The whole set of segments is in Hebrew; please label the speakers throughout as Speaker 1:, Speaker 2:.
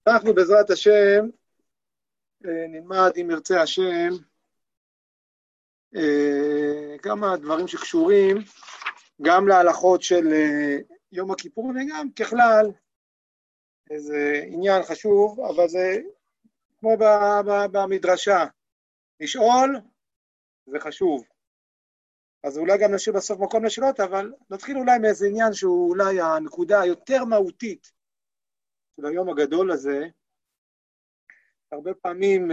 Speaker 1: אנחנו בעזרת השם נלמד, אם ירצה השם, כמה דברים שקשורים גם להלכות של יום הכיפור וגם ככלל. איזה עניין חשוב, אבל זה כמו במדרשה, לשאול זה חשוב. אז אולי גם נשאיר בסוף מקום לשאלות, אבל נתחיל אולי מאיזה עניין שהוא אולי הנקודה היותר מהותית של היום הגדול הזה. הרבה פעמים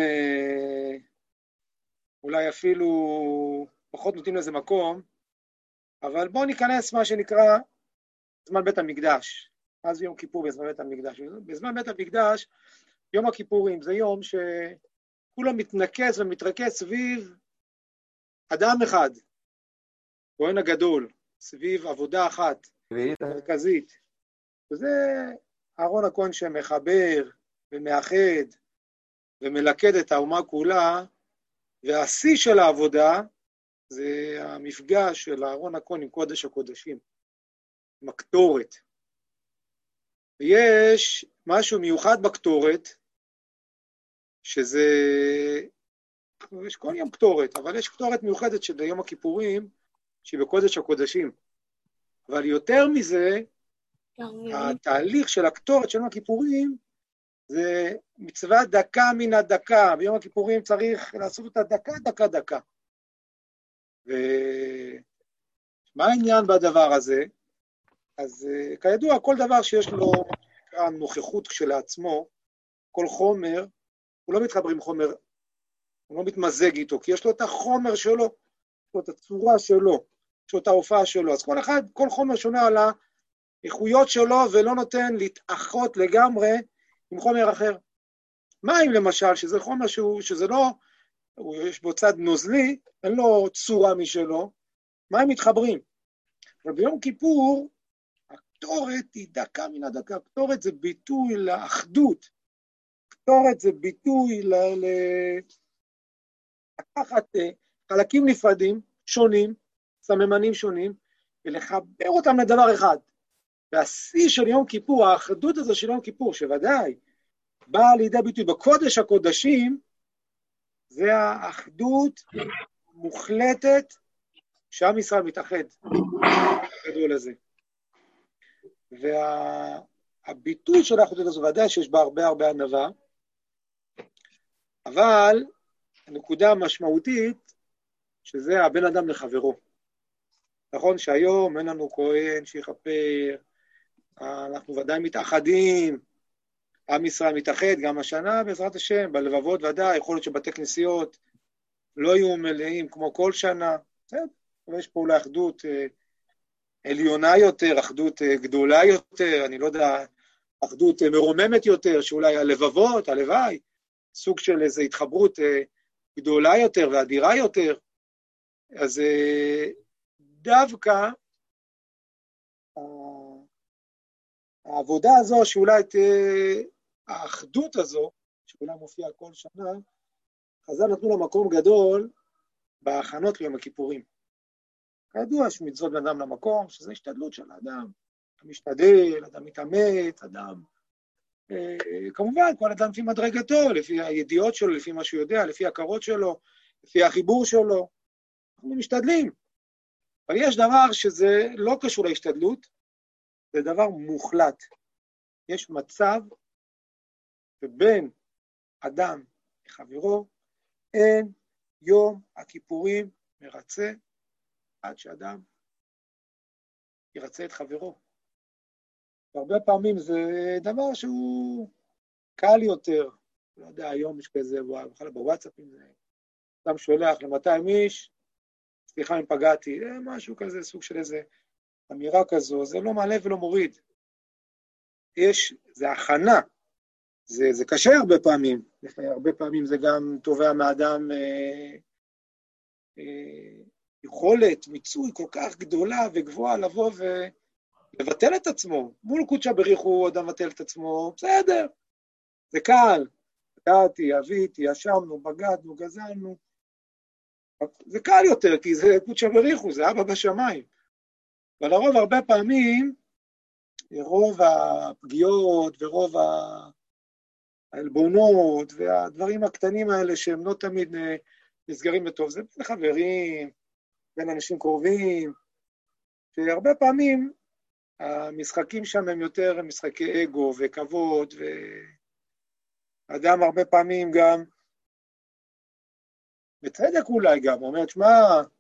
Speaker 1: אולי אפילו פחות נותנים לזה מקום, אבל בואו ניכנס מה שנקרא זמן בית המקדש. אז יום כיפור בזמן בית המקדש. בזמן בית המקדש, יום הכיפורים זה יום שכולם מתנקז ומתרכז סביב אדם אחד, כהן הגדול, סביב עבודה אחת, מרכזית. וזה אהרון הכהן שמחבר ומאחד ומלכד את האומה כולה, והשיא של העבודה זה המפגש של אהרון הכהן עם קודש הקודשים, עם הקטורת. ויש משהו מיוחד בקטורת, שזה, יש כל יום קטורת, אבל יש קטורת מיוחדת של יום הכיפורים, שהיא בקודש הקודשים. אבל יותר מזה, התהליך של הקטורת של יום הכיפורים, זה מצווה דקה מן הדקה. ביום הכיפורים צריך לעשות אותה דקה. ומה העניין בדבר הזה? אז כידוע, כל דבר שיש לו נוכחות כשלעצמו, כל חומר, הוא לא מתחבר עם חומר, הוא לא מתמזג איתו, כי יש לו את החומר שלו, יש לו את הצורה שלו, יש לו את ההופעה שלו. אז כל חומר שונה על האיכויות שלו, ולא נותן להתאחות לגמרי עם חומר אחר. מים למשל, שזה חומר שזה לא, יש בו צד נוזלי, אין לו צורה משלו, מים מתחברים. אבל ביום כיפור, הקטורת היא דקה מן הדקה. הקטורת זה ביטוי לאחדות. הקטורת זה ביטוי לקחת חלקים נפרדים, שונים, סממנים שונים, ולחבר אותם לדבר אחד. והשיא של יום כיפור, האחדות הזו של יום כיפור, שוודאי באה לידי ביטוי בקודש הקודשים, זה האחדות מוחלטת שעם ישראל מתאחד. הגדול הזה. והביטוי של האחדות הזו, ודאי שיש בה הרבה ענווה, אבל הנקודה המשמעותית, שזה הבן אדם לחברו. נכון שהיום אין לנו כהן שיכפר, אנחנו ודאי מתאחדים, עם ישראל מתאחד, גם השנה בעזרת השם, בלבבות ודאי, יכול להיות שבתי כנסיות לא יהיו מלאים כמו כל שנה, אבל יש פה אולי אחדות עליונה יותר, אחדות גדולה יותר, אני לא יודע, אחדות מרוממת יותר, שאולי הלבבות, הלוואי, סוג של איזו התחברות גדולה יותר ואדירה יותר. אז דווקא העבודה הזו, שאולי האחדות הזו, שאולי מופיעה כל שנה, חז"ל נתנו לה מקום גדול בהכנות ליום הכיפורים. כידוע שמצוות בן אדם למקום, שזה השתדלות של האדם. אדם משתדל, אדם מתאמץ, אדם, כמובן, כל אדם לפי מדרגתו, לפי הידיעות שלו, לפי מה שהוא יודע, לפי הכרות שלו, לפי החיבור שלו. אנחנו משתדלים. אבל יש דבר שזה לא קשור להשתדלות, זה דבר מוחלט. יש מצב שבין אדם לחברו, אין יום הכיפורים מרצה, עד שאדם ירצה את חברו. והרבה פעמים זה דבר שהוא קל יותר. לא יודע, היום יש כזה, בכלל בוואטסאפים, אדם שולח ל-200 איש, סליחה אם פגעתי, משהו כזה, סוג של איזה אמירה כזו, זה לא מעלה ולא מוריד. זה הכנה, זה קשה הרבה פעמים, הרבה פעמים זה גם תובע מאדם יכולת, מיצוי כל כך גדולה וגבוהה לבוא ולבטל את עצמו. מול קודשא בריך הוא אדם מבטל את עצמו, בסדר, זה קל, פגעתי, אביתי, ישמנו, בגדנו, גזלנו, זה קל יותר, כי זה קודשא בריך הוא, זה אבא בשמיים. אבל הרוב הרבה פעמים, רוב הפגיעות ורוב העלבונות והדברים הקטנים האלה שהם לא תמיד נסגרים בטוב, זה בין חברים, בין אנשים קרובים, שהרבה פעמים המשחקים שם הם יותר משחקי אגו וכבוד, ואדם הרבה פעמים גם, בצדק אולי גם, אומר, שמה,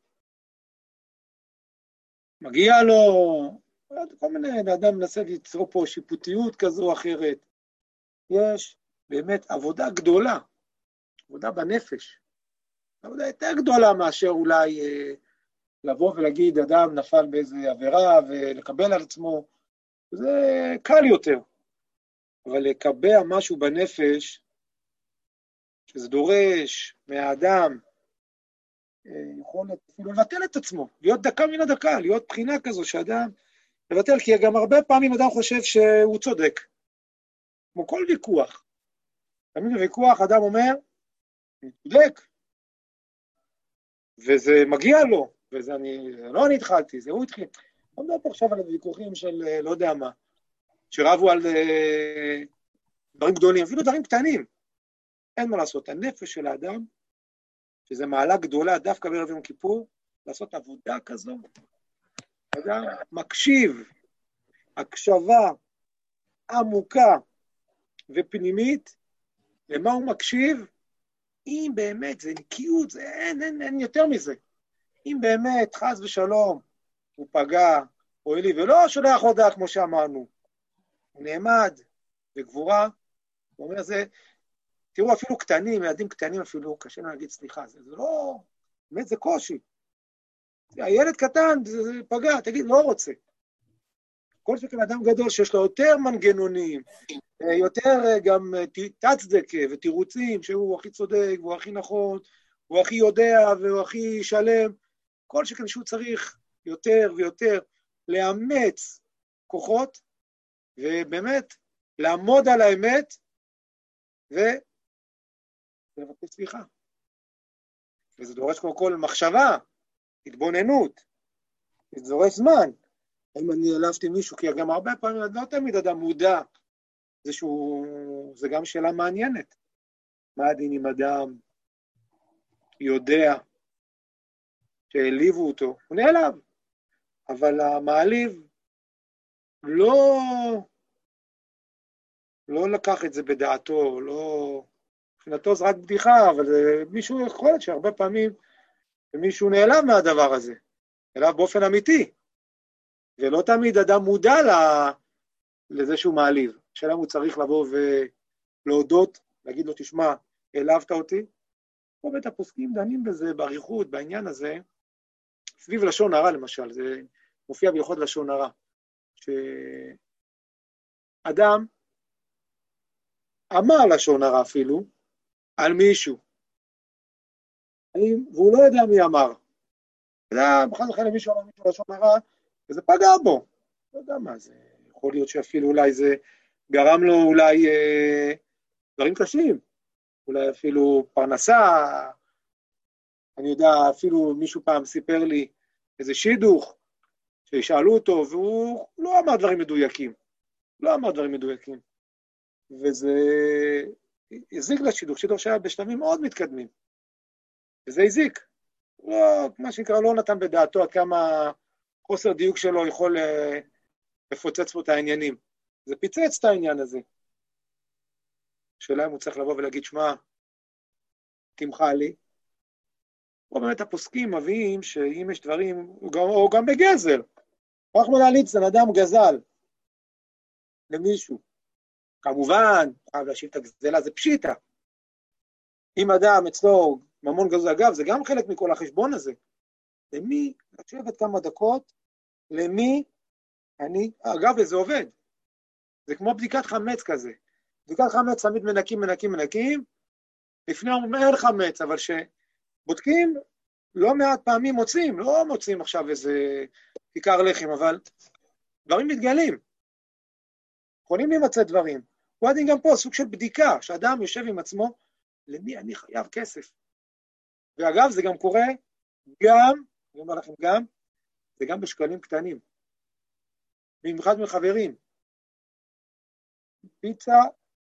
Speaker 1: מגיע לו, כל מיני, אדם מנסה ליצור פה שיפוטיות כזו או אחרת. יש באמת עבודה גדולה, עבודה בנפש, עבודה יותר גדולה מאשר אולי לבוא ולהגיד, אדם נפל באיזו עבירה ולקבל על עצמו, זה קל יותר. אבל לקבע משהו בנפש, שזה דורש מהאדם, יכולת אפילו לבטל את עצמו, להיות דקה מן הדקה, להיות בחינה כזו שאדם לבטל, כי גם הרבה פעמים אדם חושב שהוא צודק, כמו כל ויכוח. תמיד בוויכוח אדם אומר, אני צודק, וזה מגיע לו, וזה לא אני התחלתי, זה הוא התחיל. לא מדבר פה עכשיו על הוויכוחים של לא יודע מה, שרבו על דברים גדולים, אפילו דברים קטנים. אין מה לעשות, הנפש של האדם, שזה מעלה גדולה דווקא בערב יום כיפור, לעשות עבודה כזו, אדם מקשיב, הקשבה עמוקה ופנימית, למה הוא מקשיב, אם באמת זה נקיות, זה אין יותר מזה. אם באמת חס ושלום הוא פגע או אלי ולא שולח הודעה כמו שאמרנו, הוא נעמד בגבורה, הוא אומר זה, תראו אפילו קטנים, ילדים קטנים אפילו, קשה לנו להגיד סליחה, זה לא, באמת זה קושי. הילד קטן, זה פגע, תגיד, לא רוצה. כל שכן אדם גדול שיש לו יותר מנגנונים, יותר גם תצדקה ותירוצים, שהוא הכי צודק, והוא הכי נכון, הוא הכי יודע, והוא הכי שלם, כל שכן שהוא צריך יותר ויותר לאמץ כוחות, ובאמת לעמוד על האמת, ולבקש סליחה. וזה דורש כמו כל מחשבה, התבוננות, זה דורש זמן. אם אני העלבתי מישהו, כי גם הרבה פעמים לא תמיד אדם מודע, זה גם שאלה מעניינת. מה הדין אם אדם יודע שהעליבו אותו? הוא נעלב, אבל המעליב לא לקח את זה בדעתו, מבחינתו זה רק בדיחה, אבל מישהו יכול להיות שהרבה פעמים מישהו נעלב מהדבר הזה, נעלב באופן אמיתי, ולא תמיד אדם מודע לזה שהוא מעליב. השאלה הוא צריך לבוא ולהודות, להגיד לו, תשמע, העלבת אותי. פה בית הפוסקים דנים בזה, בעריכות, בעניין הזה, סביב לשון הרע למשל, זה מופיע בהלכות לשון הרע, שאדם אמר לשון הרע אפילו, על מישהו, והוא לא יודע מי אמר. זה בכלל למישהו אמר מישהו לשון הרע, וזה פגע בו. לא יודע מה זה, יכול להיות שאפילו אולי זה גרם לו אולי דברים קשים, אולי אפילו פרנסה, אני יודע, אפילו מישהו פעם סיפר לי איזה שידוך, שישאלו אותו, והוא לא אמר דברים מדויקים, וזה הזיק לשידוך, שידוך שהיה בשלבים מאוד מתקדמים, וזה הזיק, מה שנקרא לא נתן בדעתו עד כמה חוסר דיוק שלו יכול לפוצץ פה את העניינים, זה פיצץ את העניין הזה, שאלה אם הוא צריך לבוא ולהגיד, שמה, תמחה לי, או באמת הפוסקים מביאים שאם יש דברים, או גם בגזל, רחמנא ליצלן, אדם גזל למישהו, כמובן, חייב להשיב את הגזלה, זה פשיטה. אם אדם אצלו ממון גזל, אגב, זה גם חלק מכל החשבון הזה. למי, לשבת כמה דקות, למי אני, אגב, וזה עובד. זה כמו בדיקת חמץ כזה. בדיקת חמץ תמיד מנקים, לפני אין חמץ, אבל שבודקים, לא מעט פעמים לא מוצאים עכשיו איזה כיכר לחם, אבל דברים מתגלים. יכולים להימצא דברים. הוא עדין גם פה, סוג של בדיקה, שאדם יושב עם עצמו, למי אני חייב כסף. ואגב, זה גם קורה, אני אומר לכם זה גם בשקלים קטנים. במיוחד מחברים. פיצה,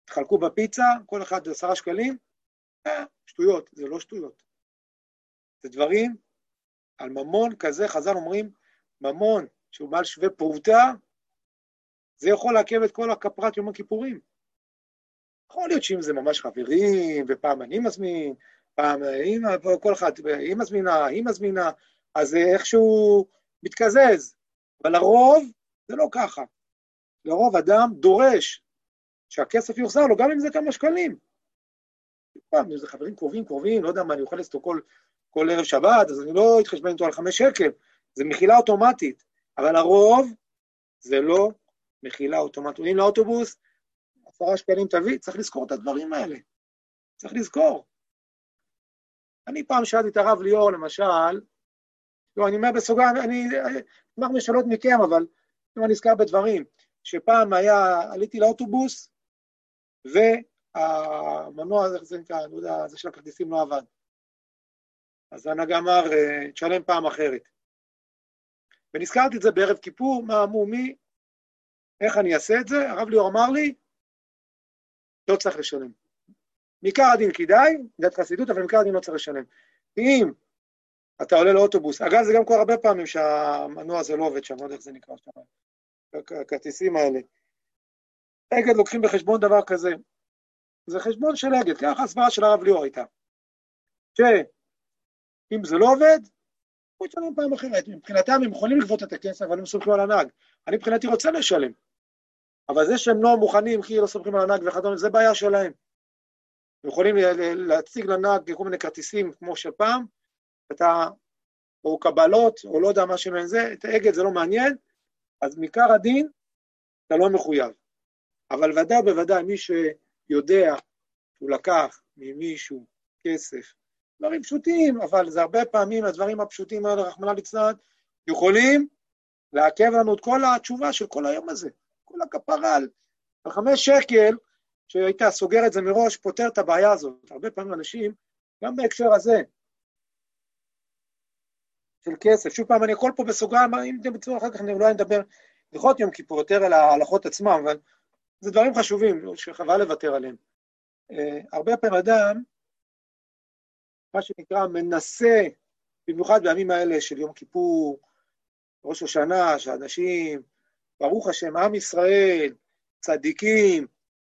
Speaker 1: תחלקו בפיצה, כל אחד 10 שקלים, שטויות, זה לא שטויות. זה דברים על ממון כזה, חז"ל אומרים, ממון שהוא בעל שווה פרוטה, זה יכול לעכב את כל הכפרת יום הכיפורים. יכול להיות שאם זה ממש חברים, ופעם אני מזמין, פעם כל אחד, היא מזמינה, אז איכשהו מתקזז. אבל לרוב זה לא ככה. לרוב אדם דורש שהכסף יוחזר לו, גם אם זה כמה שקלים. פעם, אם זה חברים קרובים, לא יודע מה, אני אוכל לסתו כל ערב שבת, אז אני לא אתחשבן איתו על 5 שקל. זה מחילה אוטומטית. אבל לרוב זה לא מחילה אוטומטית. עולים לאוטובוס, 10 שקלים תביא, צריך לזכור את הדברים האלה. צריך לזכור. אני פעם שאלתי את הרב ליאור, למשל, לא, אני אומר בסוגריים, אני אשמח לשאלות מכם, אבל אני נזכר בדברים, שפעם עליתי לאוטובוס, והמנוע, זה נקרא, אני יודע, זה של הכרטיסים לא עבד. אז הנהג אמר, תשלם פעם אחרת. ונזכרתי את זה בערב כיפור, מה אמרו מי, איך אני אעשה את זה? הרב ליאור אמר לי, לא צריך לשלם. מעיקר הדין כדאי, דת חסידות, אבל מעיקר הדין לא צריך לשלם. אם אתה עולה לאוטובוס, אגב זה גם קורה הרבה פעמים שהמנוע הזה לא עובד שם, לא יודע איך זה נקרא שם, הכרטיסים האלה. אגד לוקחים בחשבון דבר כזה, זה חשבון של אגד, ככה הסברה של הרב ליאור הייתה. שאם זה לא עובד, הוא ישלם פעם אחרת. מבחינתם הם יכולים לגבות את הכסף, אבל הם סומכים על הנהג. אני מבחינתי רוצה לשלם. אבל זה שהם לא מוכנים, כי לא סומכים על הנהג וכדומה, זה בעיה שלהם. הם יכולים להציג לנהג כל מיני כרטיסים כמו שפעם, או קבלות, או לא יודע מה שמעין זה, את האגד זה לא מעניין, אז מעיקר הדין, אתה לא מחויב. אבל ודאי בוודאי, מי שיודע שהוא לקח ממישהו כסף, דברים פשוטים, אבל זה הרבה פעמים, הדברים הפשוטים האלה, רחמנא ליצלן, יכולים לעכב לנו את כל התשובה של כל היום הזה, כל הכפרה על 5 שקל, שהיית סוגר את זה מראש, פותר את הבעיה הזאת. הרבה פעמים אנשים, גם בהקשר הזה, של כסף, שוב פעם אני הכל פה בסוגריים, אם אתם בצורה אחר כך אני אולי נדבר, לחות יום כיפור יותר על ההלכות עצמם, אבל זה דברים חשובים, שחבל לוותר עליהם. הרבה פעמים אדם, מה שנקרא מנסה, במיוחד בימים האלה של יום כיפור, ראש השנה, שאנשים, ברוך השם, עם ישראל, צדיקים,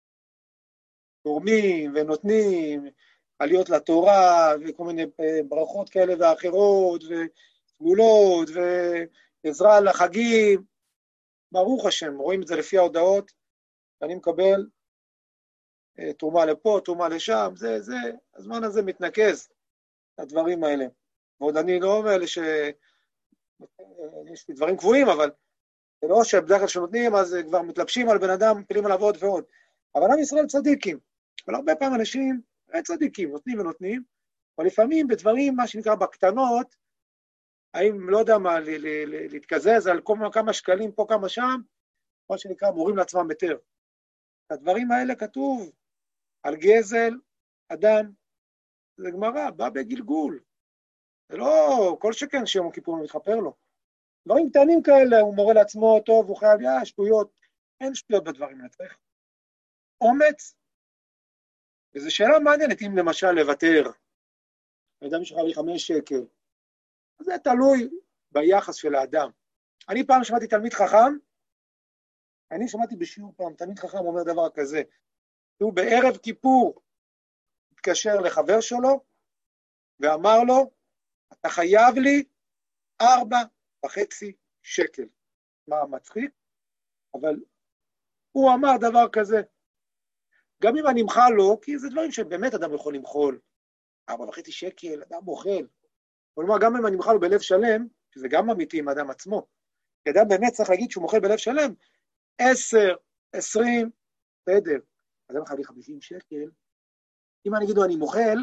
Speaker 1: תורמים ונותנים, עליות לתורה, וכל מיני ברכות כאלה ואחרות, וסגולות, ועזרה לחגים, ברוך השם, רואים את זה לפי ההודעות, אני מקבל תרומה לפה, תרומה לשם, זה, הזמן הזה מתנקז, הדברים האלה. ועוד אני לא אומר לי יש לי דברים קבועים, אבל זה לא שבדרך כלל שנותנים, אז כבר מתלבשים על בן אדם, מפילים עליו עוד ועוד. אבל עם ישראל צדיקים. אבל הרבה פעמים אנשים צדיקים, נותנים ונותנים, אבל לפעמים בדברים, מה שנקרא בקטנות, האם לא יודע מה, להתקזז על כמה שקלים פה, כמה שם, מה שנקרא מורים לעצמם יותר. הדברים האלה כתוב על גזל, אדם, זה גמרא, בא בגלגול. זה לא כל שכן שיום הכיפור מתחפר לו. דברים קטנים כאלה, הוא מורה לעצמו טוב, הוא חייב, שטויות, אין שטויות בדברים האלה, צריך אומץ. וזו שאלה מעניינת, אם למשל לוותר, האדם שחייב לי 5 שקל, זה תלוי ביחס של האדם. אני פעם שמעתי תלמיד חכם, אני שמעתי בשיעור פעם, תלמיד חכם אומר דבר כזה, הוא בערב כיפור התקשר לחבר שלו, ואמר לו, אתה חייב לי 4.5 שקל. מה מצחיק? אבל הוא אמר דבר כזה, גם אם אני אמחל לו, כי זה דברים שבאמת אדם יכול למחול, 4.5 שקל, אדם אוכל. כלומר, גם אם אני אמחל לו בלב שלם, שזה גם אמיתי עם אדם עצמו, כי אדם באמת צריך להגיד שהוא מוכל בלב שלם, 10, 20, בסדר. אדם חייב לי 50 שקל, אם אני אגיד לו אני מוכל,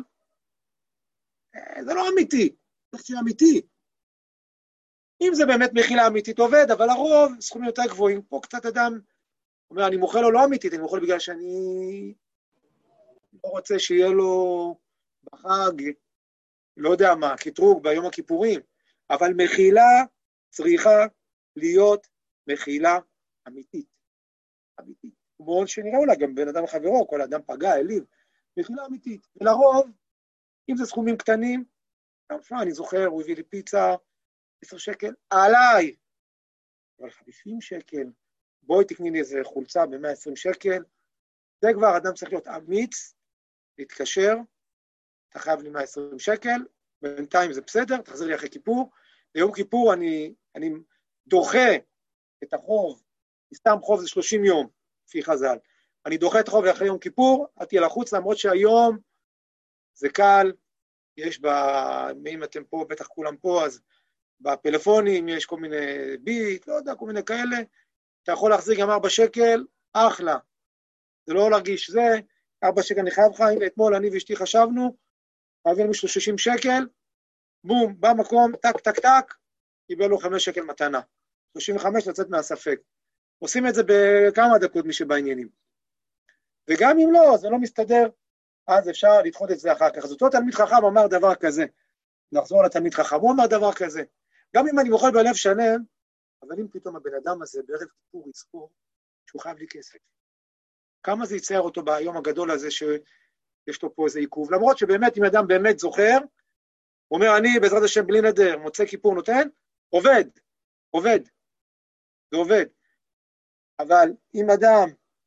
Speaker 1: זה לא אמיתי, זה שיהיה אמיתי. אם זה באמת מחילה אמיתית עובד, אבל הרוב סכומים יותר גבוהים, פה קצת אדם אומר, אני מוכל לו לא אמיתית, אני מוכל בגלל שאני לא רוצה שיהיה לו בחג, לא יודע מה, קטרוג ביום הכיפורים, אבל מחילה צריכה להיות מחילה אמיתית. אמיתית. מאוד שנראה אולי גם בין אדם לחברו, כל אדם פגע, העליב, מחילה אמיתית. ולרוב, אם זה סכומים קטנים, אני זוכר, הוא הביא לי פיצה, 10 שקל, עליי, אבל 50 שקל, בואי תקני לי איזה חולצה ב-120 שקל, זה כבר אדם צריך להיות אמיץ, להתקשר, אתה חייב לי 120 שקל, בינתיים זה בסדר, תחזיר לי אחרי כיפור, ביום כיפור אני דוחה את החוב, סתם חוב זה 30 יום, לפי חז"ל, אני דוחה את החוב אחרי יום כיפור, אל תהיה לחוץ, למרות שהיום זה קל, יש אם אתם פה, בטח כולם פה, אז בפלאפונים יש כל מיני ביט, לא יודע, כל מיני כאלה, אתה יכול להחזיר גם 4 שקל, אחלה, זה לא להרגיש זה, 4 שקל אני חייב לך, הנה אתמול אני ואשתי חשבנו, חייבים מישהו 60 שקל, בום, במקום, טק, טק, טק, קיבל לו 5 שקל מתנה, 35 לצאת מהספק, עושים את זה בכמה דקות מי שבעניינים, וגם אם לא, זה לא מסתדר, אז אפשר לדחות את זה אחר כך, אז אותו תלמיד חכם אמר דבר כזה, נחזור לתלמיד חכם, הוא אמר דבר כזה, גם אם אני מוכל בלב שלם, אבל אם פתאום הבן אדם הזה בערב כיפור יזכור, שהוא חייב לי כסף, כמה זה יצייר אותו ביום הגדול הזה שיש לו פה איזה עיכוב, למרות שבאמת אם אדם באמת זוכר, הוא אומר אני בעזרת השם בלי נדר, מוצא כיפור נותן, עובד, זה עובד, אבל אם אדם,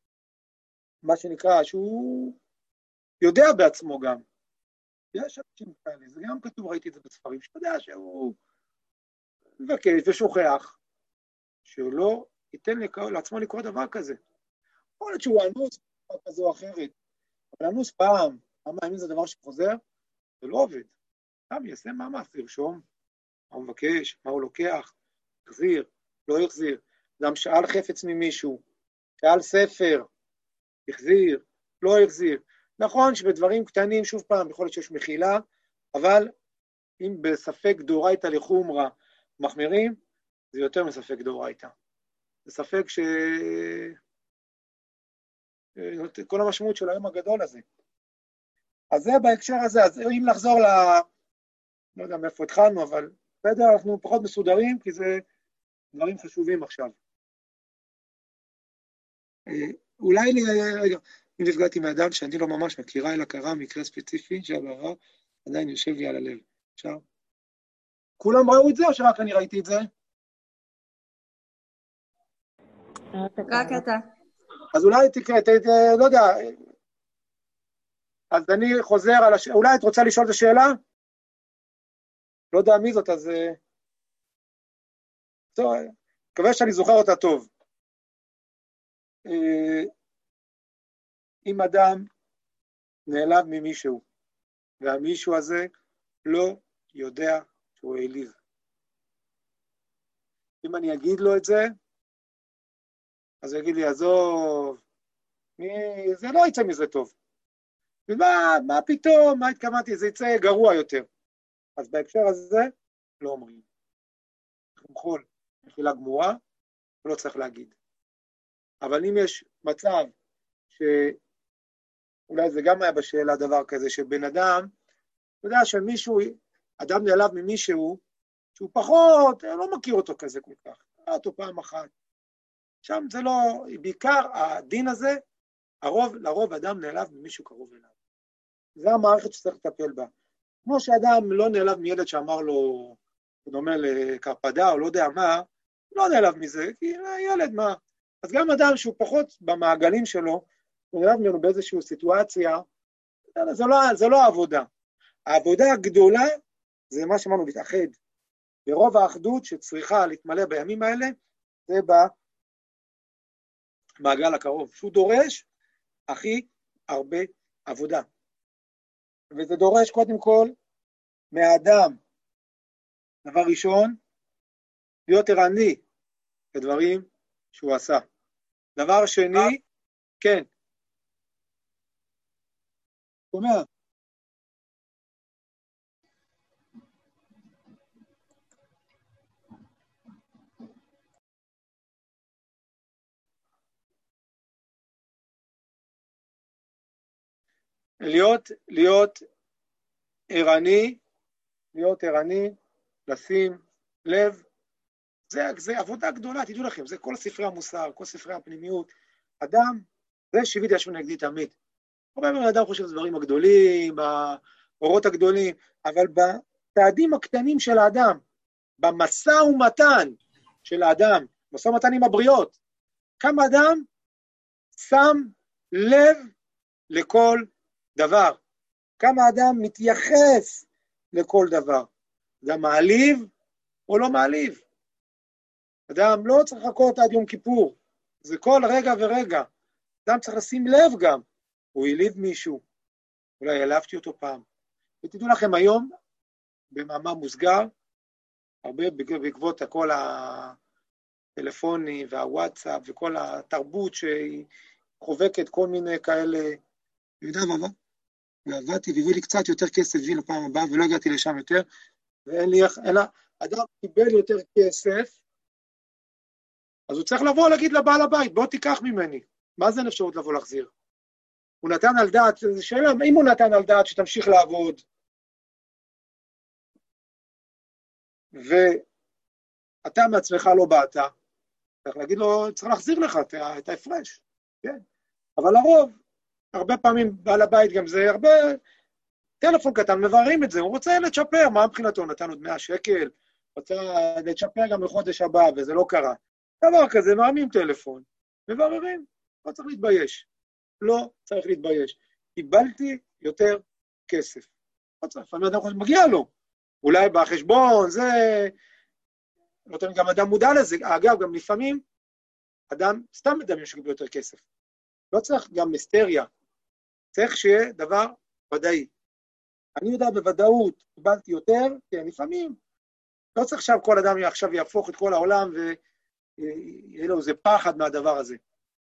Speaker 1: מה שנקרא, שהוא יודע בעצמו גם, יש אנשים כאלה, זה גם כתוב, ראיתי את זה בספרים, שיודע שהוא מבקש ושוכח, שלא ייתן לעצמו לקרוא דבר כזה. יכול להיות שהוא אנוס פעם כזו או אחרת, אבל אנוס פעם, אם זה דבר שחוזר, זה לא עובד. גם יעשה מאמץ, לרשום, מה הוא מבקש, מה הוא לוקח, יחזיר, לא יחזיר, גם שאל חפץ ממישהו, שאל ספר, יחזיר, לא יחזיר. נכון שבדברים קטנים, שוב פעם, יכול להיות שיש מחילה, אבל אם בספק דאורייתא לחומרא מחמירים, זה יותר מספק דאורייתא. זה ספק כל המשמעות של היום הגדול הזה. אז זה בהקשר הזה, אז אם לחזור לא יודע מאיפה התחלנו, אבל בסדר, אנחנו פחות מסודרים, כי זה דברים חשובים עכשיו. אולי רגע, אם נפגעתי מאדם שאני לא ממש מכירה, אלא קרה מקרה ספציפי, שהבעבר עדיין יושב לי על הלב. אפשר? כולם ראו את זה, או שרק אני ראיתי את זה?
Speaker 2: רק אתה.
Speaker 1: אז אולי לא יודע, אז אני חוזר על השאלה, אולי את רוצה לשאול את השאלה? לא יודע מי זאת, אז טוב, מקווה שאני זוכר אותה טוב. אם אדם נעלב ממישהו, והמישהו הזה לא יודע שהוא העליב. אם אני אגיד לו את זה, אז הוא יגיד לי, עזוב, זה לא יצא מזה טוב. ומה פתאום, מה התכוונתי, זה יצא גרוע יותר. אז בהקשר הזה, לא אומרים. חול, מחילה גמורה, לא צריך להגיד. אבל אם יש מצב שאולי זה גם היה בשאלה דבר כזה, שבן אדם, אתה יודע שמישהו, אדם נעלב ממישהו, שהוא פחות, לא מכיר אותו כזה כל כך, אותו פעם אחת. שם זה לא, בעיקר הדין הזה, לרוב אדם נעלב ממישהו קרוב אליו. זה המערכת שצריך לטפל בה. כמו שאדם לא נעלב מילד שאמר לו, הוא דומה לקרפדה או לא יודע מה, לא נעלב מזה, כי ילד מה. אז גם אדם שהוא פחות במעגלים שלו, הוא נעלב ממנו באיזושהי סיטואציה, זה לא העבודה. העבודה הגדולה זה מה שאמרנו להתאחד. ברוב האחדות שצריכה להתמלא בימים האלה, זה במעגל הקרוב, שהוא דורש הכי הרבה עבודה. וזה דורש קודם כל מהאדם, דבר ראשון, להיות ערני לדברים שהוא עשה. דבר שני, כן. אומר. להיות ערני, לשים לב, זה עבודה גדולה, תדעו לכם, זה כל ספרי המוסר, כל ספרי הפנימיות, אדם זה שיוויתי השם נגדי תמיד. הרבה פעמים האדם חושב דברים הגדולים, באורות הגדולים, אבל בצעדים הקטנים של האדם, במשא ומתן של האדם, משא ומתן עם הבריות, כמה אדם שם לב לכל דבר, כמה אדם מתייחס לכל דבר, אדם מעליב או לא מעליב, אדם לא צריך לחכות עד יום כיפור, זה כל רגע ורגע, אדם צריך לשים לב גם, הוא העליב מישהו, אולי העלבתי אותו פעם, ותדעו לכם היום, במאמר מוסגר, הרבה בעקבות כל הטלפונים והוואטסאפ וכל התרבות שהיא חובקת כל מיני כאלה, ועבדתי והביא לי קצת יותר כסף בשביל הפעם הבאה, ולא הגעתי לשם יותר, ואין לי איך, אלא אדם קיבל יותר כסף, אז הוא צריך לבוא להגיד לבעל הבית, בוא תיקח ממני. מה זה אין אפשרות לבוא להחזיר? הוא נתן על דעת, זו שאלה, אם הוא נתן על דעת שתמשיך לעבוד, ואתה מעצמך לא באת, צריך להגיד לו, צריך להחזיר לך את ההפרש, כן? אבל לרוב, הרבה פעמים בעל הבית גם זה, הרבה טלפון קטן, מבררים את זה, הוא רוצה לצ'פר, מה מבחינתו? נתן עוד 100 שקל, רוצה לצ'פר גם לחודש הבא, וזה לא קרה. דבר כזה, מרמים טלפון, מבררים, לא צריך להתבייש, לא צריך להתבייש. קיבלתי יותר כסף. לא צריך, לפעמים אדם חושב, מגיע לו, אולי בחשבון, זה, לא תמיד גם אדם מודע לזה, אגב, גם לפעמים, אדם סתם מדמיין שקיבל יותר כסף. לא צריך גם מיסטריה, צריך שיהיה דבר ודאי. אני יודע בוודאות, קיבלתי יותר, כן, לפעמים, לא צריך עכשיו כל אדם עכשיו יהפוך את כל העולם, ויהיה לו איזה פחד מהדבר הזה.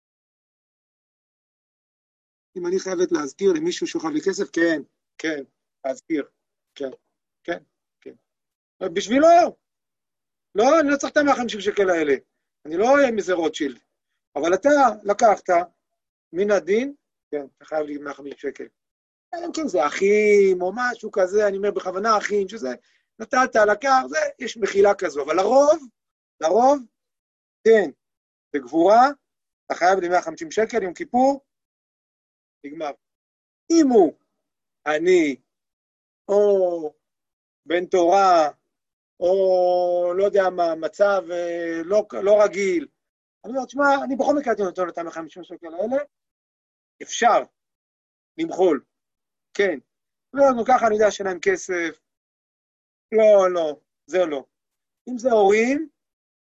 Speaker 1: אם אני חייבת להזכיר למישהו שחייב לי כסף, כן, כן, להזכיר, כן, כן, כן. בשבילו, לא, אני לא צריך את ה-150 שקל האלה, אני לא אהיה מזה רוטשילד, אבל אתה לקחת מן הדין, כן, אתה חייב לי 150 שקל. כן, זה אחים או משהו כזה, אני אומר בכוונה אחים, שזה נתת, לקח, זה, יש מחילה כזו, אבל לרוב, כן, בגבורה, אתה חייב לי 150 שקל, יום כיפור, נגמר. אם הוא, אני, או בן תורה, או לא יודע מה, מצב לא רגיל, אני אומר, תשמע, אני בכל מקרה נותן את ה-150 שקל האלה, אפשר למחול, כן. לא, ככה אני יודע שאין להם כסף, לא, זה לא. אם זה הורים,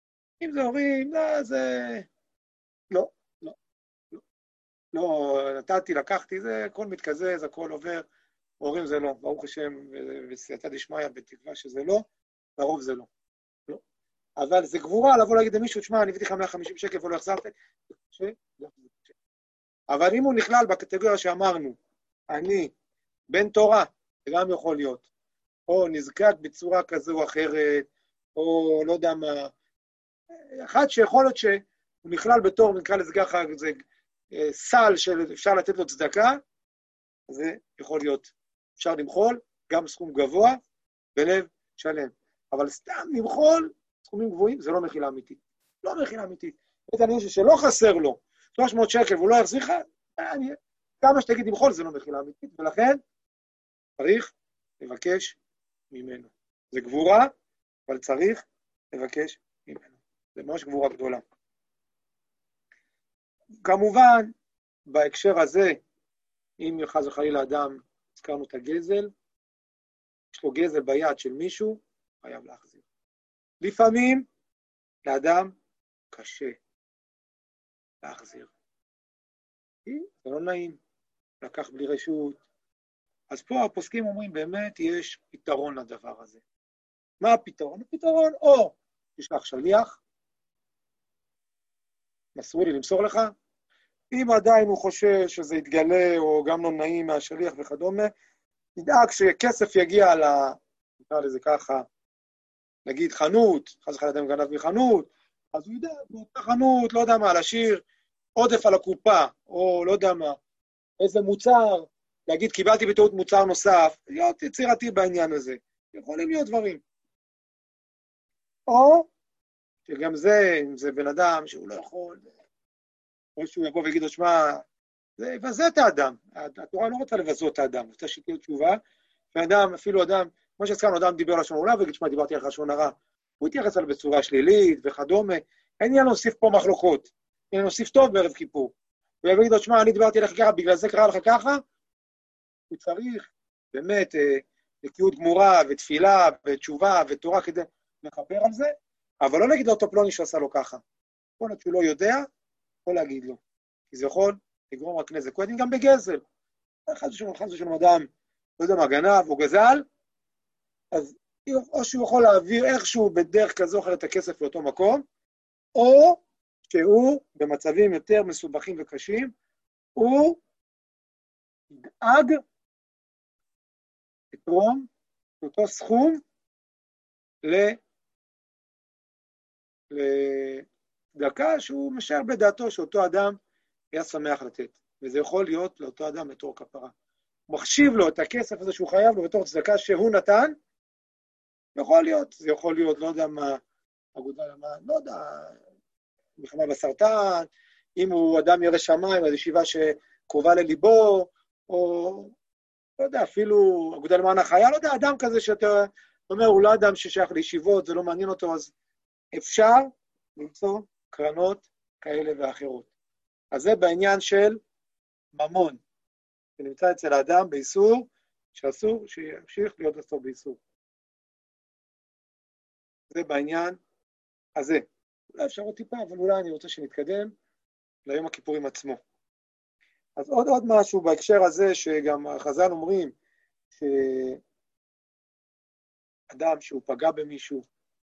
Speaker 1: זה... לא, נתתי, לקחתי, זה הכל מתקזז, הכל עובר, הורים זה לא, ברוך השם, וסייעתא דשמיא, בתקווה שזה לא, לרוב זה לא. אבל זה גבורה לבוא להגיד למישהו, תשמע, אני הבאתי לך 150 שקל ולא החזרתי, אבל אם הוא נכלל בקטגוריה שאמרנו, אני, בן תורה, זה גם יכול להיות, או נזקק בצורה כזו או אחרת, או לא יודע מה, אחד שיכול להיות שהוא נכלל בתור, נקרא לזה ככה, זה סל שאפשר לתת לו צדקה, זה יכול להיות, אפשר למחול, גם סכום גבוה, בלב שלם. אבל סתם למחול, סכומים גבוהים, זה לא מחילה אמיתית. לא מחילה אמיתית. את הנישה שלא חסר לו, 300 שקל והוא לא יחזיר לך, כמה שתגיד למחול זה לא מחילה אמיתית, ולכן צריך לבקש ממנו. זה גבורה, אבל צריך לבקש ממנו. זה ממש גבורה גדולה. כמובן, בהקשר הזה, אם חס וחלילה אדם, הזכרנו את הגזל, יש לו גזל ביד של מישהו, חייב להחזיר. לפעמים, לאדם קשה להחזיר. זה לא נעים, לקח בלי רשות. אז פה הפוסקים אומרים, באמת יש פתרון לדבר הזה. מה הפתרון? הפתרון, או תשלח שליח, מסרו לי למסור לך, אם עדיין הוא חושב שזה יתגלה, או גם לא נעים מהשליח וכדומה, נדאג שכסף יגיע נקרא לזה ככה, נגיד חנות, חס וחלילה אדם גנב מחנות, אז הוא ידע, באותה חנות, לא יודע מה, להשאיר עודף על הקופה, או לא יודע מה, איזה מוצר, להגיד, קיבלתי בטעות מוצר נוסף, להיות יצירתי בעניין הזה. יכולים להיות דברים. או, שגם זה, אם זה בן אדם שהוא לא יכול, או שהוא יבוא ויגיד לו, שמה, זה יבזה את האדם. התורה לא רוצה לבזות את האדם, רוצה שתהיה תשובה, ואדם, אפילו אדם, כמו שהזכרנו, אדם דיבר לשון הרע, ויגיד, שמע, דיברתי על לשון הרע. הוא התייחס עליו בצורה שלילית וכדומה. אין עניין להוסיף פה מחלוקות. אין להוסיף טוב בערב כיפור. הוא יגיד לו, שמע, אני דיברתי עליך ככה, בגלל זה קרה לך ככה. הוא צריך באמת נקיות גמורה ותפילה ותשובה ותורה כדי לכפר על זה, אבל לא להגיד לו אותו פלוני שעשה לו ככה. כל עוד שהוא לא יודע, יכול להגיד לו. כי זה יכול לגרום רק נזק. הוא ידין גם בגזל. חס ושלום אדם, לא יודע מה, גנב או גזל, אז או שהוא יכול להעביר איכשהו בדרך כזו אחרת את הכסף לאותו מקום, או שהוא במצבים יותר מסובכים וקשים, הוא ידאג לתרום אותו סכום לדקה שהוא משאר בדעתו שאותו אדם היה שמח לתת. וזה יכול להיות לאותו אדם בתור כפרה. הוא מחשיב לו את הכסף הזה שהוא חייב לו בתור צדקה שהוא נתן, יכול להיות, זה יכול להיות, לא יודע מה, אגודה למה, לא יודע, מלחמה בסרטן, אם הוא אדם ירא שמיים, אז ישיבה שקרובה לליבו, או לא יודע, אפילו אגודה למען החיה, לא יודע, אדם כזה שאתה אומר, הוא לא אדם ששייך לישיבות, זה לא מעניין אותו, אז אפשר למצוא קרנות כאלה ואחרות. אז זה בעניין של ממון, שנמצא אצל האדם באיסור, שאסור שימשיך להיות אסור באיסור. זה בעניין הזה. אולי אפשר עוד טיפה, אבל אולי אני רוצה שנתקדם ליום הכיפורים עצמו. אז עוד משהו בהקשר הזה, שגם החז"ל אומרים, שאדם שהוא פגע במישהו,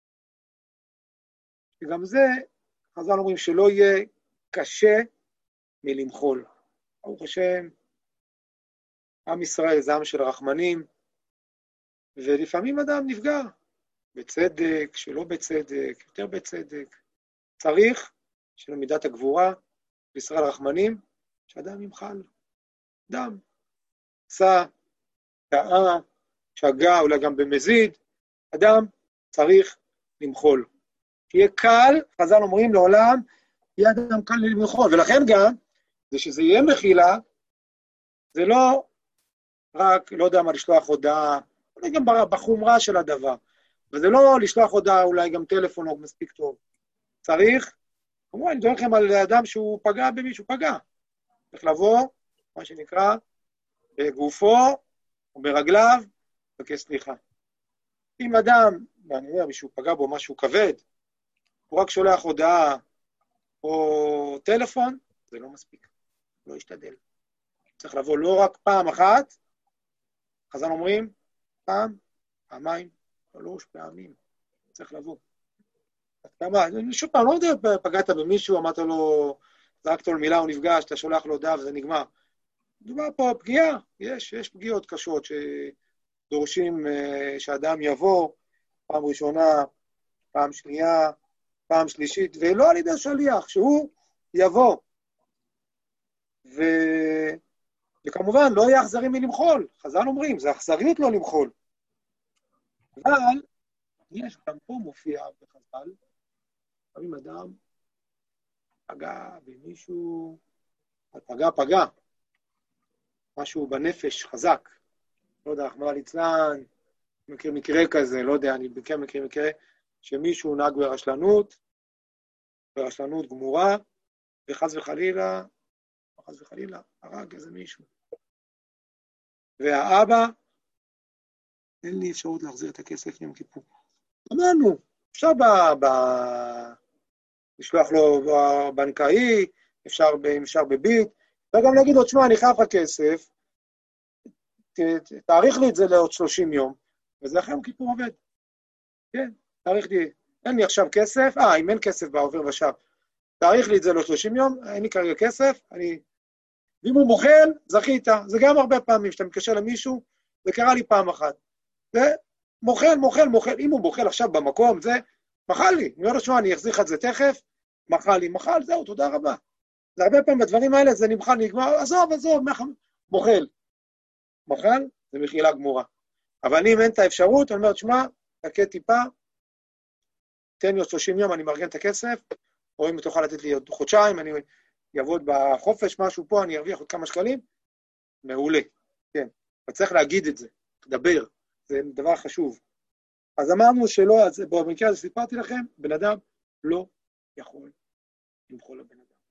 Speaker 1: וגם זה, חז"ל אומרים שלא יהיה קשה מלמחול. ברוך השם, עם ישראל זה עם של רחמנים, ולפעמים אדם נפגע, בצדק, שלא בצדק, יותר בצדק. צריך שלמידת הגבורה, בישראל רחמנים, שאדם ימחל. אדם, עשה, טעה, שגה, אולי גם במזיד, אדם צריך למחול. תהיה קל, חז"ל אומרים לעולם, יהיה אדם קל למחול, ולכן גם, זה שזה יהיה מחילה, זה לא רק, לא יודע מה, לשלוח הודעה, אולי גם בחומרה של הדבר, וזה לא לשלוח הודעה, אולי גם טלפון או מספיק טוב. צריך, כמובן, אני מדבר לכם על אדם שהוא פגע במישהו, פגע. צריך לבוא, מה שנקרא, בגופו או ברגליו, לבקש סליחה. אם אדם, ואני אומר, מישהו פגע בו משהו כבד, הוא רק שולח הודעה או טלפון, זה לא מספיק, לא ישתדל. צריך לבוא לא רק פעם אחת, חז"ל אומרים, פעם, פעמיים, 3 פעמים, צריך לבוא. שוב פעם, לא יודע, פגעת במישהו, אמרת לו, זרקת לו מילה, הוא נפגש, אתה שולח לו הודעה וזה נגמר. מדובר פה פגיעה, יש פגיעות קשות שדורשים שאדם יבוא, פעם ראשונה, פעם שנייה, פעם שלישית, ולא על ידי שליח, שהוא יבוא. וכמובן, לא יהיה אכזרי מלמחול. חז"ל אומרים, זה אכזריות לא למחול. אבל יש גם פה מופיע בחז"ל, אם אדם פגע במישהו, פגע, משהו בנפש חזק, לא יודע, רחמנא ליצלן, מכיר מקרה כזה, לא יודע, אני מכיר מקרה, שמישהו נהג ברשלנות גמורה, וחס וחלילה, הרג איזה מישהו. והאבא, אין לי אפשרות להחזיר את הכסף ליום כיפור. אמרנו, אפשר לשלוח לו בנקאי, אפשר בביט, וגם להגיד לו, תשמע, אני חייב לך כסף, תאריך לי את זה לעוד 30 יום, וזה אחרי יום כיפור עובד. כן, תאריך לי, אין לי עכשיו כסף, אם אין כסף בעובר ושב, תאריך לי את זה לעוד 30 יום, אין לי כרגע כסף, ואם הוא מוכל, זכית, זה גם הרבה פעמים, שאתה מתקשר למישהו, זה קרה לי פעם אחת. מוכל, אם הוא מוכל עכשיו במקום, זה, מחל לי, אני אומר לו, שמה, אני אחזיר לך את זה תכף, מחל, זהו, תודה רבה. זה הרבה פעמים בדברים האלה, זה נגמר, עזוב, מחל, זה מחילה גמורה. אבל אם אין את האפשרות, אני אומר, שמה, תקה טיפה, תן לי עוד 30 יום, אני מארגן את הכסף, או אם תוכל לתת לי עוד חודשיים, אני יעבוד בחופש משהו פה, אני ארוויח עוד כמה שקלים, מעולה, כן. וצריך להגיד את זה, לדבר, זה דבר חשוב. אז אמרנו שלא, אז במקרה הזה סיפרתי לכם, בן אדם לא יכול למחול לבן אדם.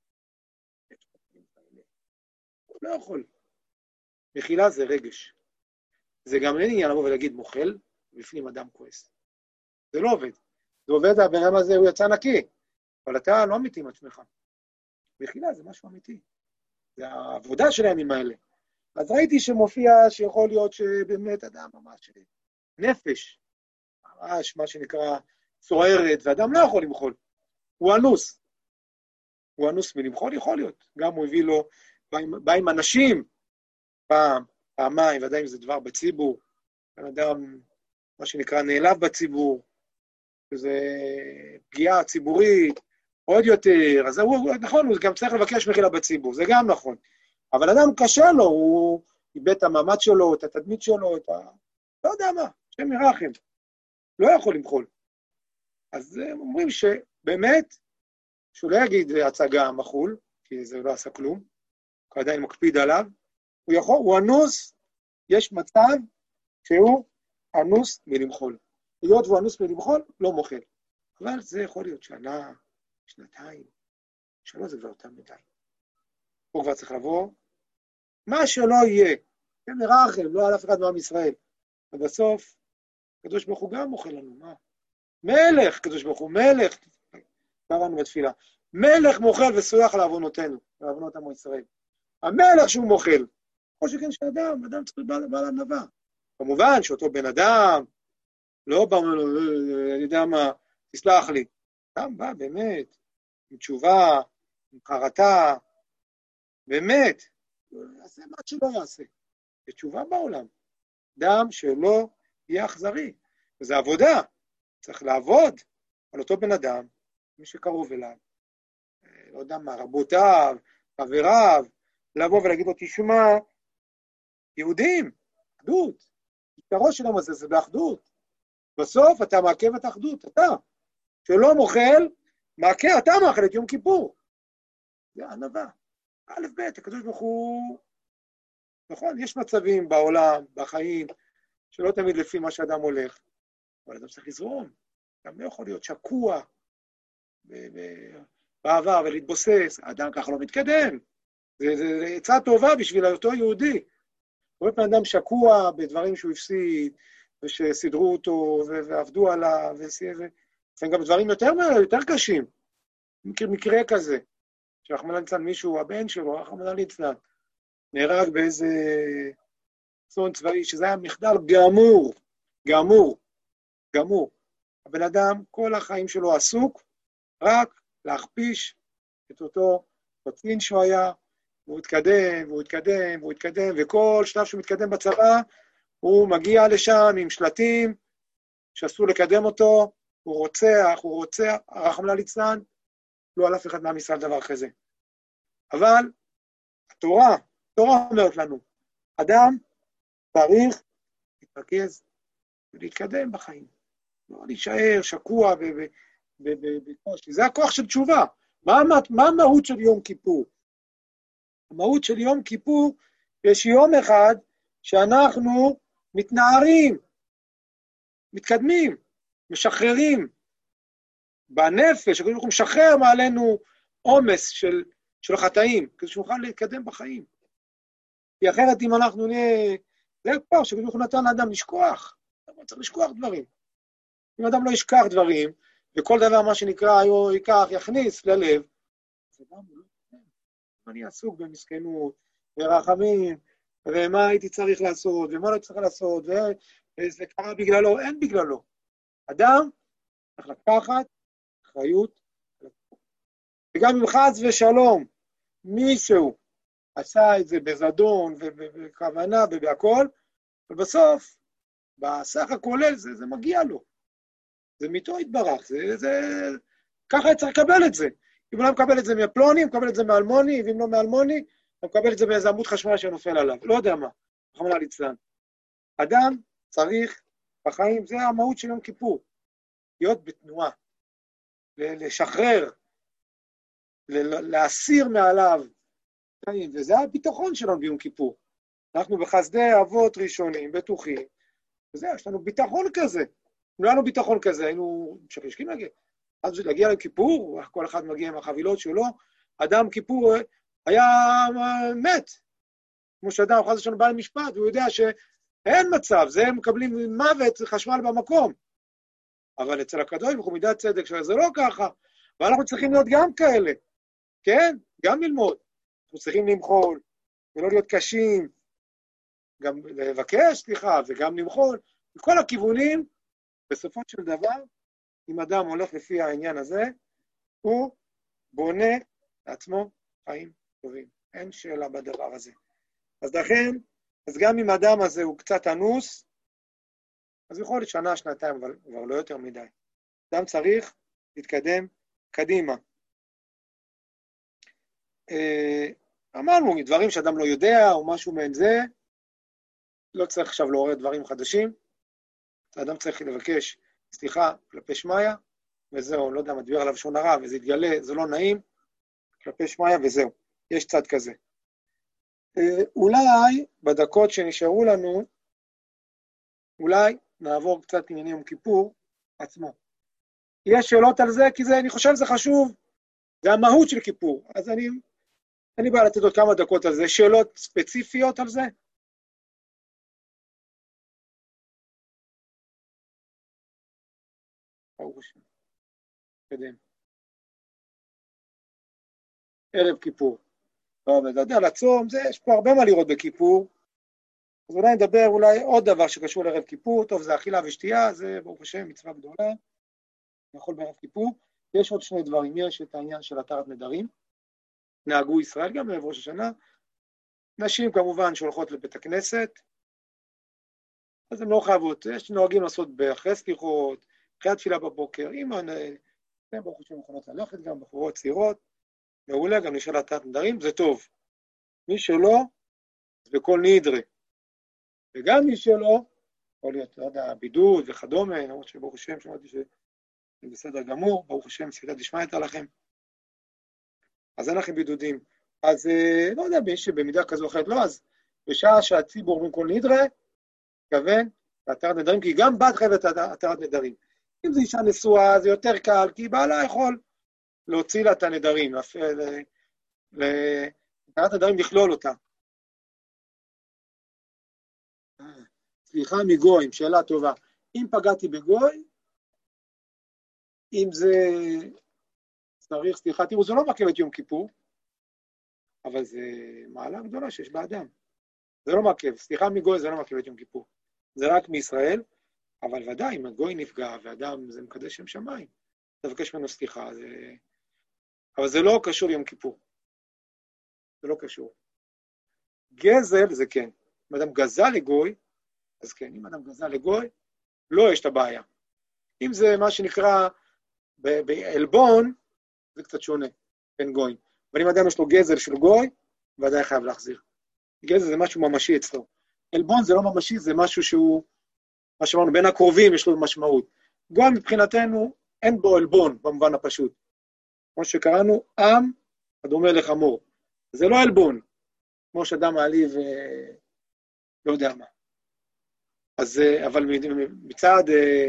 Speaker 1: הוא לא יכול. מחילה זה רגש. זה גם אין עניין לבוא ולהגיד מוחל, בפנים אדם כועס. זה לא עובד. זה עובד, הבן אדם הזה הוא יצא נקי, אבל אתה לא אמיתי עם עצמך. מחילה זה משהו אמיתי. זה העבודה של הימים האלה. אז ראיתי שמופיע שיכול להיות שבאמת אדם ממש נפש, ממש מה שנקרא סוערת, ואדם לא יכול למחול. הוא אנוס. הוא אנוס מלמחול יכול להיות. גם הוא הביא לו, בא עם אנשים, פעם, פעמיים, ודאי אם זה דבר בציבור, אדם, מה שנקרא, נעלב בציבור, שזה פגיעה ציבורית, עוד יותר, אז הוא, נכון, הוא גם צריך לבקש מחילה בציבור, זה גם נכון. אבל אדם קשה לו, הוא איבד את המעמד שלו, את התדמית שלו, לא יודע מה, שם ירחם, לא יכול למחול. אז הם אומרים שבאמת, שהוא לא יגיד הצגה מחול, כי זה לא עשה כלום, הוא עדיין מקפיד עליו, הוא אנוס, יש מצב שהוא אנוס מלמחול. היות והוא אנוס מלמחול, לא מוחל. אבל זה יכול להיות שנה, שנתיים, 3 זה כבר יותר מדי. הוא כבר צריך לבוא, מה שלא יהיה, כן מרחם, לא על אף אחד מעם ישראל. ובסוף, קדוש ברוך הוא גם מוחל לנו, מה? מלך, קדוש ברוך הוא, מלך, קראנו בתפילה, מלך מוחל וסולח לעוונותינו, לעוונות עמו ישראל. המלך שהוא מוחל, או שכן שאדם, אדם צריך בעל ענווה. כמובן שאותו בן אדם, לא בא, אני יודע מה, תסלח לי, אדם בא באמת, עם תשובה, עם חרטה, באמת, יעשה מה שלא יעשה. יש תשובה בעולם. אדם שלא יהיה אכזרי. וזו עבודה. צריך לעבוד על אותו בן אדם, מי שקרוב אליו. לא יודע מה, רבותיו, חבריו, לבוא ולהגיד לו, תשמע, יהודים, אחדות. עיקרו של היום הזה זה באחדות. בסוף אתה מעכב את האחדות, אתה. שלא מוחל, אתה מאכל את יום כיפור. זה ענווה. א' ב', הקדוש ברוך הוא, נכון, יש מצבים בעולם, בחיים, שלא תמיד לפי מה שאדם הולך, אבל אדם צריך לזרום, אדם לא יכול להיות שקוע בעבר ולהתבוסס, אדם ככה לא מתקדם, זה עצה טובה בשביל אותו יהודי, הרבה פעמים אדם שקוע בדברים שהוא הפסיד, ושסידרו אותו ועבדו עליו, ולפעמים גם דברים יותר קשים, מקרה כזה, שרחמנא ליצלן מישהו, הבן שלו, רחמנא ליצלן, נהרג באיזה אסון צבאי, שזה היה מחדל גמור. הבן אדם, כל החיים שלו עסוק, רק להכפיש את אותו קצין שהוא היה, והוא התקדם, וכל שלב שהוא מתקדם בצבא, הוא מגיע לשם עם שלטים, שאסור לקדם אותו, הוא רוצח, רחמנא ליצלן, לא על אף אחד מעם ישראל דבר כזה. אבל התורה אומרת לנו, אדם צריך להתרכז ולהתקדם בחיים. לא להישאר שקוע בקושי. זה הכוח של תשובה. מה המהות של יום כיפור? המהות של יום כיפור, יש יום אחד שאנחנו מתנערים, מתקדמים, משחררים בנפש, אנחנו משחרר מעלינו עומס של חטאים, כדי שנוכל להתקדם בחיים. כי אחרת אם אנחנו נהיה, זה הכוח שכדי נתן לאדם לשכוח, הוא צריך לשכוח דברים. אם אדם לא ישכח דברים, וכל דבר מה שנקרא, יכניס ללב, זה גם לא יתקדם. אני עסוק במסכנות, ברחמים, ומה הייתי צריך לעשות, ומה לא צריך לעשות, וזה קרה בגללו, אין בגללו. אדם צריך לקחת אחריות, וגם אם חס ושלום, מישהו עשה את זה בזדון ובכוונה ובהכל, ובסוף, בסך הכולל זה מגיע לו. זה מיתו התברך, ככה צריך לקבל את זה. אם הוא לא מקבל את זה מפלוני, הוא מקבל את זה מאלמוני, ואם לא מאלמוני, הוא מקבל את זה באיזה עמוד חשמל שנופל עליו. לא יודע מה, רחמנא ליצלן. אדם צריך בחיים, זה המהות של יום כיפור, להיות בתנועה, לשחרר להסיר מעליו, וזה הביטחון שלנו ביום כיפור. אנחנו בחסדי אבות ראשונים, בטוחים, וזה, יש לנו ביטחון כזה. אם לא היה לנו ביטחון כזה, היינו משקשקים להגיע. אז להגיע לכיפור, כל אחד מגיע עם החבילות שלו, אדם כיפור היה מת. כמו שאדם חס ושלום בא למשפט, והוא יודע שאין מצב, זה הם מקבלים מוות, חשמל במקום. אבל אצל הקדוש ברוך הוא מידת צדק, שזה לא ככה, ואנחנו צריכים להיות גם כאלה, כן? גם ללמוד. אנחנו צריכים למחול, ולא להיות קשים, גם לבקש, סליחה, וגם למחול. בכל הכיוונים, בסופו של דבר, אם אדם הולך לפי העניין הזה, הוא בונה לעצמו חיים טובים. אין שאלה בדבר הזה. אז לכן, אז גם אם האדם הזה הוא קצת אנוס, אז יכול להיות שנה, שנתיים, אבל לא יותר מדי. אדם צריך להתקדם קדימה. אמרנו, דברים שאדם לא יודע, או משהו מעין זה, לא צריך עכשיו לעורר דברים חדשים. האדם צריך לבקש סליחה כלפי שמיה, וזהו, לא יודע, מדבר עליו שון הרע, וזה יתגלה, זה לא נעים, כלפי שמיה, וזהו. יש צד כזה. אולי, בדקות שנשארו לנו, אולי נעבור קצת ענייני יום כיפור עצמו. יש שאלות על זה, כי זה, אני חושב שזה חשוב, זה המהות של כיפור. אז אני בא לתת עוד כמה דקות על זה, שאלות ספציפיות על זה. ברוך השם. קדם. ערב כיפור. טוב, אתה יודע, לצום, יש פה הרבה מה לראות בכיפור. אז אולי נדבר עוד דבר שקשור לערב כיפור. טוב, זה אכילה ושתייה, זה ברוך השם מצווה גדולה. יכול בערב כיפור. יש עוד שני דברים. יש את העניין של התרת נדרים. נהגו ישראל גם בערב ראש השנה. נשים כמובן שהולכות לבית הכנסת. אז הן לא חייבות. יש נוהגים לעשות אחרי סליחות, אחרי התפילה בבוקר. ברוך השם יכולות ללכת גם בחורות צעירות. מעולה, גם נשאל התרת נדרים, זה טוב. מי שלא, זה בכל נדרה. וגם מי שלא, יכול להיות, לא יודע, בידוד וכדומה, למרות שברוך השם, שמעתי שזה בסדר גמור, ברוך השם, סייעתא דשמיא הייתה לכם. אז אין לכם בידודים. אז לא יודע, מי שבמידה כזו או אחרת לא, אז בשעה שהציבור בין כל נדרה, כוון, התרת נדרים, כי גם בת חייבת התרת נדרים. אם זה אישה נשואה, זה יותר קל, כי בעלה יכול להוציא לה את הנדרים, התרת נדרים לכלול אותה. סליחה מגויים, שאלה טובה. אם פגעתי בגוי, אם זה צריך, סליחה, תראו, זה לא מעכב את יום כיפור, אבל זה מעלה גדולה שיש באדם. זה לא מעכב, סליחה מגוי זה לא מעכב את יום כיפור. זה רק מישראל, אבל ודאי, אם הגוי נפגע, ואדם זה מקדש שם שמיים, תבקש ממנו סליחה, אבל זה לא קשור יום כיפור. זה לא קשור. גזל זה כן. אם אדם גזל לגוי, אז כן, אם אדם גזל לגוי, לא יש את הבעיה. אם זה מה שנקרא בעלבון, זה קצת שונה בין גויים. אבל אם אדם יש לו גזל של גוי, ודאי חייב להחזיר. גזל זה משהו ממשי אצלו. עלבון זה לא ממשי, זה משהו שהוא, מה שאמרנו, בין הקרובים יש לו משמעות. גוי מבחינתנו אין בו עלבון במובן הפשוט. כמו שקראנו, עם הדומה לחמור. זה לא עלבון, כמו שאדם מעליב, לא יודע מה. אז, אבל מצד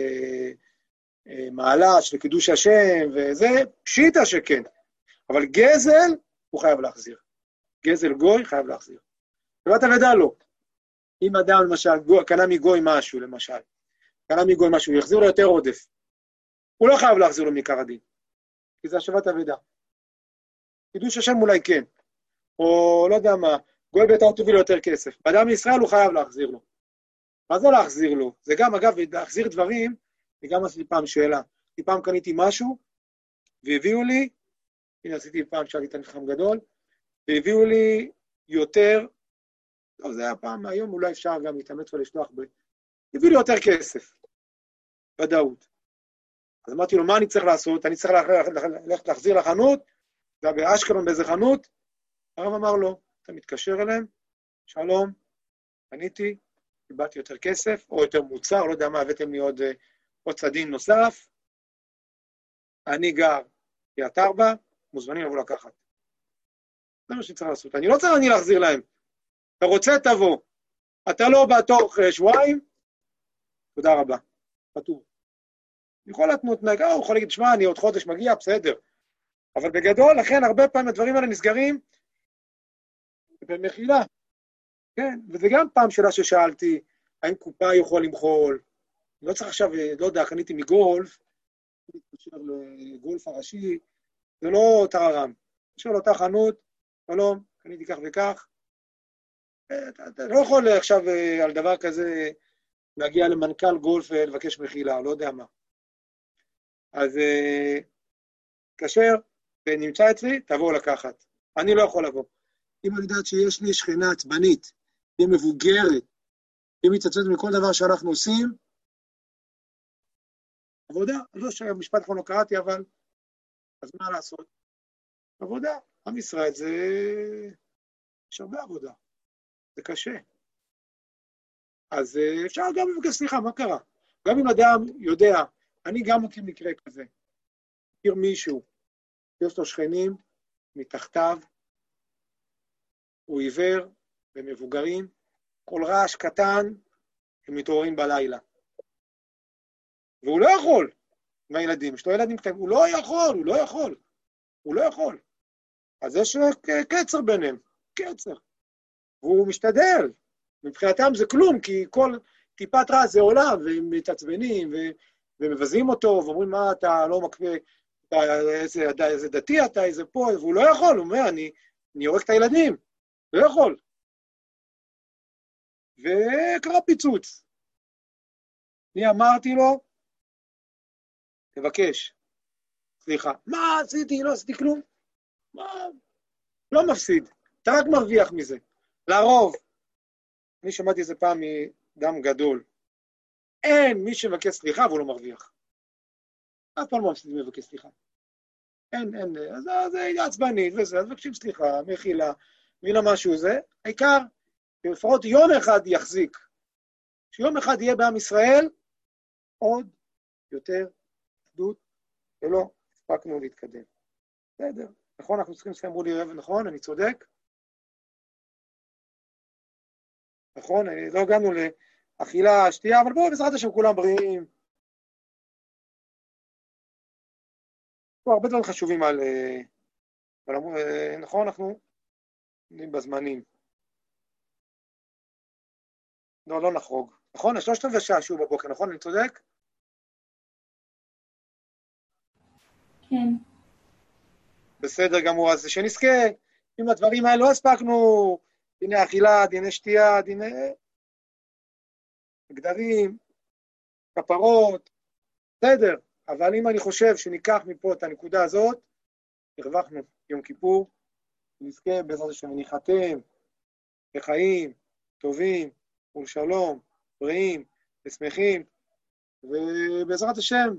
Speaker 1: מעלה של קידוש השם, וזה פשיטה שכן. אבל גזל, הוא חייב להחזיר. גזל גוי, חייב להחזיר. תיבת אבדה לא. אם אדם, למשל, קנה מגוי משהו, למשל, קנה מגוי משהו, יחזיר לו יותר עודף. הוא לא חייב להחזיר לו מעיקר הדין. כי זה השבת אבדה. קידוש השם אולי כן. או לא יודע מה, גוי ביתר תביא לו יותר כסף. באדם מישראל הוא חייב להחזיר לו. מה זה להחזיר לו? זה גם, אגב, להחזיר דברים, וגם עשיתי פעם שאלה. פעם קניתי משהו, והביאו לי, הנה עשיתי פעם שאלתי את הנכם גדול, והביאו לי יותר, טוב, זה היה פעם, היום אולי אפשר גם להתאמץ ולשלוח הביאו לי יותר כסף, ודאות. אז אמרתי לו, מה אני צריך לעשות? אני צריך ללכת להחזיר לחנות, זה היה באשקלון באיזה חנות, הרב אמר לו, אתה מתקשר אליהם, שלום, קניתי, קיבלתי יותר כסף, או יותר מוצר, לא יודע מה, הבאתם לי עוד צדין נוסף, אני גר קריית ארבע, מוזמנים לבוא לקחת. זה מה שצריך לעשות. אני לא צריך אני להחזיר להם. אתה רוצה, תבוא. אתה לא בא תוך שבועיים, תודה רבה. פטור. יכול להתנות נגע, הוא יכול להגיד, שמע, אני עוד חודש מגיע, בסדר. אבל בגדול, לכן הרבה פעמים הדברים האלה נסגרים במחילה. כן, וזה גם פעם שאלה ששאלתי, האם קופה יכול למחול? לא צריך עכשיו, לא יודע, קניתי מגולף, מתקשר לגולף הראשי, זה לא טררם. תקשר לאותה חנות, שלום, קניתי כך וכך. אתה לא יכול עכשיו על דבר כזה להגיע למנכ"ל גולף ולבקש מחילה, לא יודע מה. אז תקשר ונמצא אצלי, תבואו לקחת. אני לא יכול לבוא. אם אני יודעת שיש לי שכנה עצבנית, היא מבוגרת, היא מתעצבת מכל דבר שאנחנו עושים, עבודה, לא שהמשפט כבר לא קראתי, אבל אז מה לעשות? עבודה, עם ישראל זה... יש הרבה עבודה, זה קשה. אז אפשר גם לבקש סליחה, מה קרה? גם אם אדם יודע, אני גם מכיר מקרה כזה, מכיר מישהו, יש לו שכנים מתחתיו, הוא עיוור ומבוגרים, כל רעש קטן, הם מתעוררים בלילה. והוא לא יכול, עם הילדים, יש לו ילדים קטנים, הוא לא יכול. אז יש קצר ביניהם, קצר. והוא משתדל, מבחינתם זה כלום, כי כל טיפת רע זה עולם, והם מתעצבנים, ומבזים אותו, ואומרים, מה אתה לא מקווה, איזה דתי אתה, איזה פה, והוא לא יכול, הוא אומר, אני יורק את הילדים, לא יכול. וקרה פיצוץ. אני אמרתי לו, תבקש, סליחה, מה עשיתי? לא עשיתי כלום. מה? לא מפסיד, אתה רק מרוויח מזה. לרוב, אני שמעתי איזה פעם מאדם גדול, אין מי שמבקש סליחה והוא לא מרוויח. אף פעם לא מפסיד מבקש סליחה. אין, אז זה עצבנית וזה, אז מבקשים סליחה, מחילה, מילה משהו זה. העיקר, לפחות יום אחד יחזיק. שיום אחד יהיה בעם ישראל, עוד יותר אחדות, ולא הספקנו להתקדם. בסדר, נכון, אנחנו צריכים לסיים, אמרו לי, נכון, אני צודק. נכון, לא הגענו לאכילה, שתייה, אבל בואו, בעזרת השם, כולם בריאים. פה הרבה דברים חשובים על נכון, אנחנו עומדים בזמנים. לא נחרוג. נכון, 3:15 שוב בבוקר, נכון? אני צודק?
Speaker 2: כן.
Speaker 1: בסדר גמור, אז שנזכה, אם הדברים האלה לא הספקנו, דיני אכילה, דיני שתייה, דיני גדרים, כפרות, בסדר, אבל אם אני חושב שניקח מפה את הנקודה הזאת, הרווחנו יום כיפור, נזכה בעזרת השם וניחתם לחיים טובים ולשלום, בריאים ושמחים, ובעזרת השם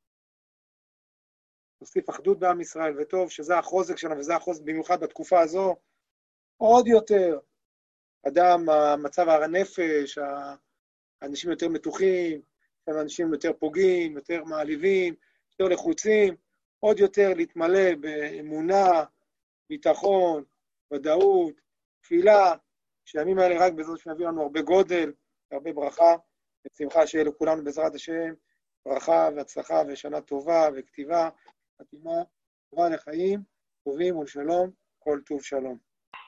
Speaker 1: נוסיף אחדות בעם ישראל, וטוב שזה החוזק שלנו, וזה החוזק במיוחד בתקופה הזו, עוד יותר, אדם, המצב הנפש, האנשים יותר מתוחים, אנשים יותר פוגעים, יותר מעליבים, יותר לחוצים, עוד יותר להתמלא באמונה, ביטחון, ודאות, תפילה, שהימים האלה רק בעזרת השם יביא לנו הרבה גודל, הרבה ברכה, ושמחה שיהיה לכולנו בעזרת השם, ברכה והצלחה ושנה טובה וכתיבה, חתימה, טובה לחיים, טובים ולשלום, כל טוב שלום.